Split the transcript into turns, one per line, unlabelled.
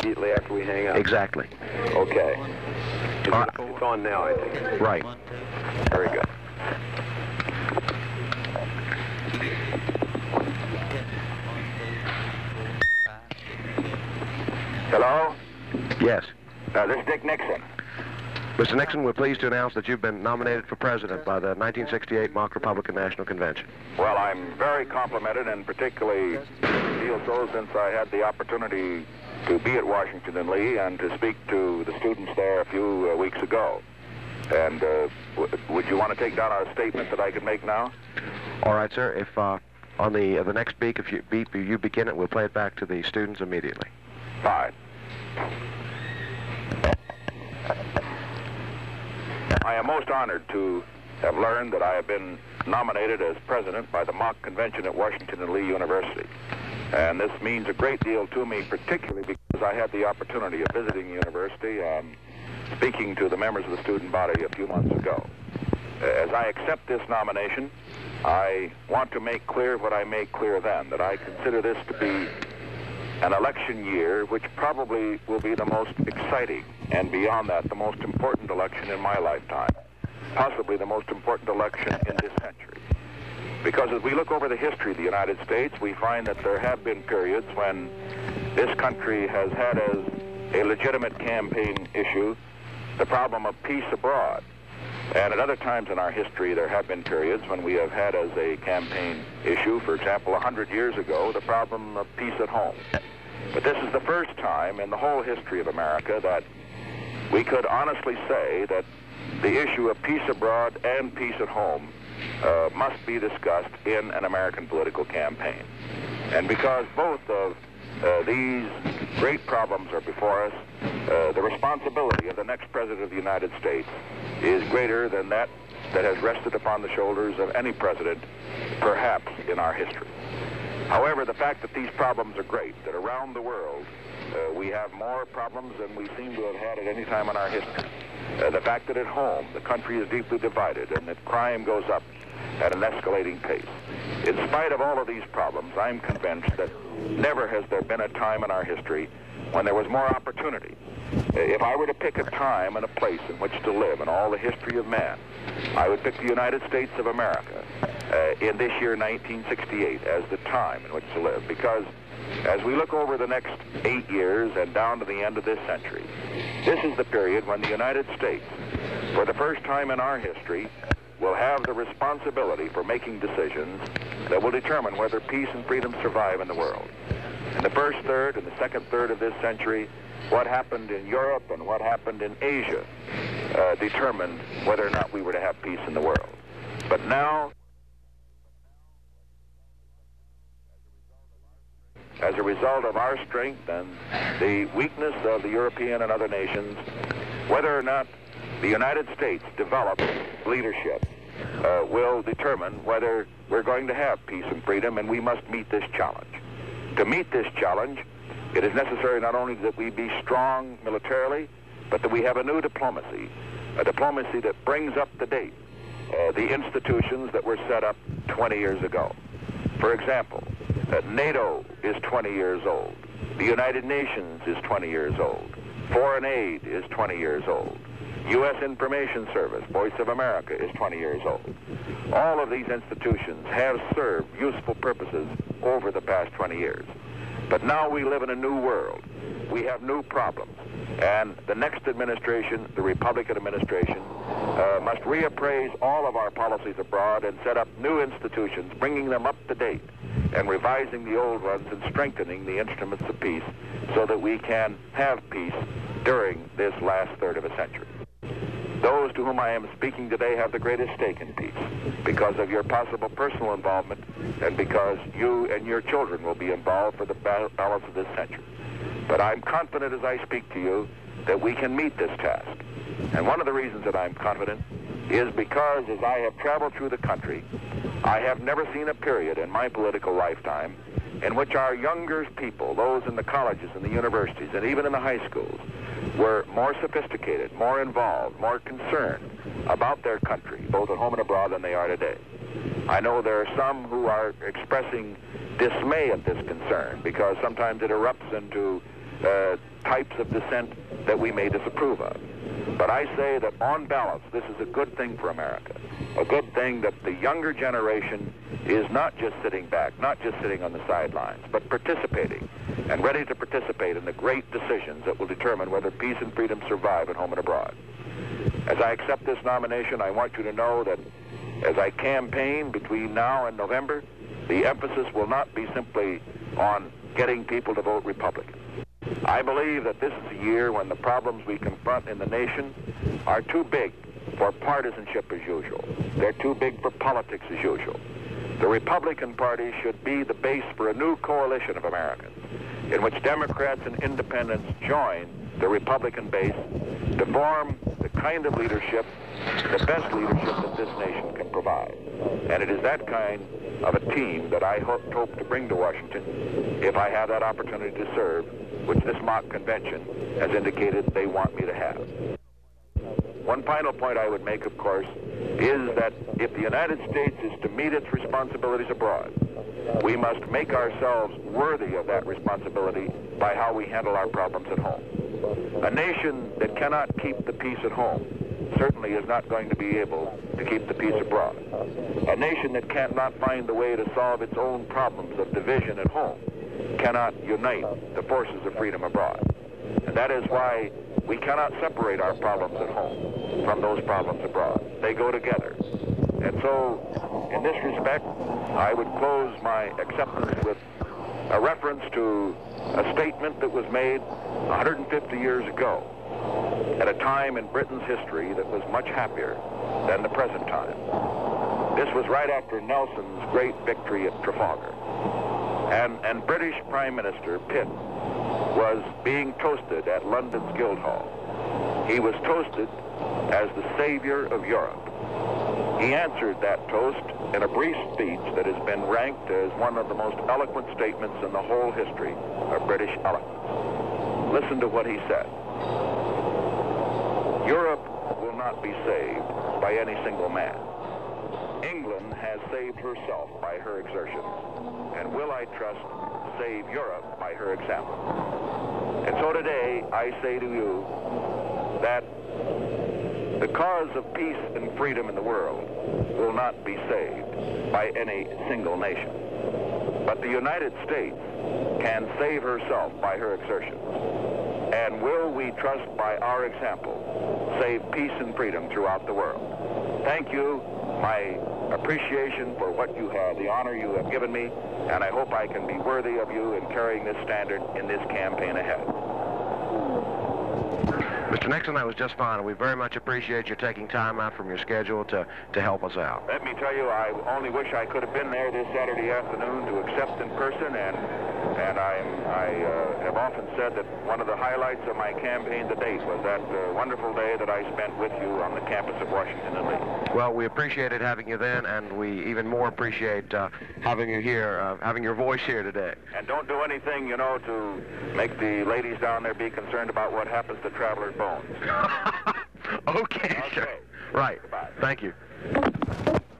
immediately after we hang up?
Exactly.
Okay.
All right.
It's on now, I think.
Right.
Very good. Hello?
Yes.
This is Dick Nixon.
Mr. Nixon, we're pleased to announce that you've been nominated for president by the 1968 Mock Republican National Convention.
Well, I'm very complimented, and particularly feel so since I had the opportunity to be at Washington and Lee and to speak to the students there a few weeks ago. And would you want to take down a statement that I could make now?
All right, sir. If on the next beep, if you begin it, we'll play it back to the students immediately.
Fine. I am most honored to have learned that I have been nominated as president by the Mock Convention at Washington and Lee University. And this means a great deal to me, particularly because I had the opportunity of visiting the university and speaking to the members of the student body a few months ago. As I accept this nomination, I want to make clear what I made clear then, that I consider this to be an election year which probably will be the most exciting, and beyond that, the most important election in my lifetime, possibly the most important election in this century. Because as we look over the history of the United States, we find that there have been periods when this country has had as a legitimate campaign issue the problem of peace abroad. And at other times in our history, there have been periods when we have had as a campaign issue, for example, 100 years ago, the problem of peace at home. But this is the first time in the whole history of America that we could honestly say that the issue of peace abroad and peace at home must be discussed in an American political campaign. And because both of these great problems are before us, the responsibility of the next president of the United States is greater than that has rested upon the shoulders of any president, perhaps, in our history. However, the fact that these problems are great, that around the world we have more problems than we seem to have had at any time in our history, the fact that at home the country is deeply divided and that crime goes up at an escalating pace. In spite of all of these problems, I'm convinced that never has there been a time in our history when there was more opportunity. If I were to pick a time and a place in which to live in all the history of man, I would pick the United States of America in this year, 1968, as the time in which to live. Because as we look over the next 8 years and down to the end of this century, this is the period when the United States, for the first time in our history, will have the responsibility for making decisions that will determine whether peace and freedom survive in the world. In the first third and the second third of this century, what happened in Europe and what happened in Asia determined whether or not we were to have peace in the world. But now, as a result of our strength and the weakness of the European and other nations, whether or not the United States develops leadership will determine whether we're going to have peace and freedom, and we must meet this challenge. To meet this challenge, it is necessary not only that we be strong militarily, but that we have a new diplomacy, a diplomacy that brings up to date the institutions that were set up 20 years ago. For example, NATO is 20 years old. The United Nations is 20 years old. Foreign aid is 20 years old. U.S. Information Service, Voice of America, is 20 years old. All of these institutions have served useful purposes over the past 20 years. But now we live in a new world. We have new problems. And the next administration, the Republican administration, must reappraise all of our policies abroad and set up new institutions, bringing them up to date and revising the old ones and strengthening the instruments of peace so that we can have peace during this last third of a century. Those to whom I am speaking today have the greatest stake in peace because of your possible personal involvement and because you and your children will be involved for the balance of this century. But I'm confident as I speak to you that we can meet this task. And one of the reasons that I'm confident is because as I have traveled through the country, I have never seen a period in my political lifetime in which our younger people, those in the colleges and the universities and even in the high schools, were more sophisticated, more involved, more concerned about their country, both at home and abroad, than they are today. I know there are some who are expressing dismay at this concern because sometimes it erupts into types of dissent that we may disapprove of. But I say that on balance, this is a good thing for America. A good thing that the younger generation is not just sitting back, not just sitting on the sidelines, but participating and ready to participate in the great decisions that will determine whether peace and freedom survive at home and abroad. As I accept this nomination, I want you to know that as I campaign between now and November, the emphasis will not be simply on getting people to vote Republican. I believe that this is a year when the problems we confront in the nation are too big for partisanship as usual. They're too big for politics as usual. The Republican Party should be the base for a new coalition of Americans in which Democrats and independents join the Republican base to form the kind of leadership, the best leadership that this nation can provide. And it is that kind of a team that I hope to bring to Washington if I have that opportunity to serve, which this mock convention has indicated they want me to have. One final point I would make, of course, is that if the United States is to meet its responsibilities abroad, we must make ourselves worthy of that responsibility by how we handle our problems at home. A nation that cannot keep the peace at home certainly is not going to be able to keep the peace abroad. A nation that cannot find the way to solve its own problems of division at home cannot unite the forces of freedom abroad. And that is why we cannot separate our problems at home from those problems abroad. They go together. And so, in this respect, I would close my acceptance with a reference to a statement that was made 150 years ago at a time in Britain's history that was much happier than the present time. This was right after Nelson's great victory at Trafalgar. And British Prime Minister Pitt was being toasted at London's Guildhall. He was toasted as the savior of Europe. He answered that toast in a brief speech that has been ranked as one of the most eloquent statements in the whole history of British eloquence. Listen to what he said. Europe will not be saved by any single man. England has saved herself by her exertions, and will, I trust, save Europe by her example. And so today, I say to you that the cause of peace and freedom in the world will not be saved by any single nation. But the United States can save herself by her exertions. And will, we trust, by our example, save peace and freedom throughout the world. Thank you. My appreciation for what you have, the honor you have given me, and I hope I can be worthy of you in carrying this standard in this campaign ahead.
Mr. Nixon, that was just fine, and we very much appreciate you taking time out from your schedule to help us out.
Let me tell you, I only wish I could have been there this Saturday afternoon to accept in person, and I have often said that one of the highlights of my campaign to date was that wonderful day that I spent with you on the campus of Washington and Lee.
Well, we appreciated having you then, and we even more appreciate having you here, having your voice here today.
And don't do anything, you know, to make the ladies down there be concerned about what happens to Traveler's bones.
Okay, sure. Right.
Goodbye.
Thank you.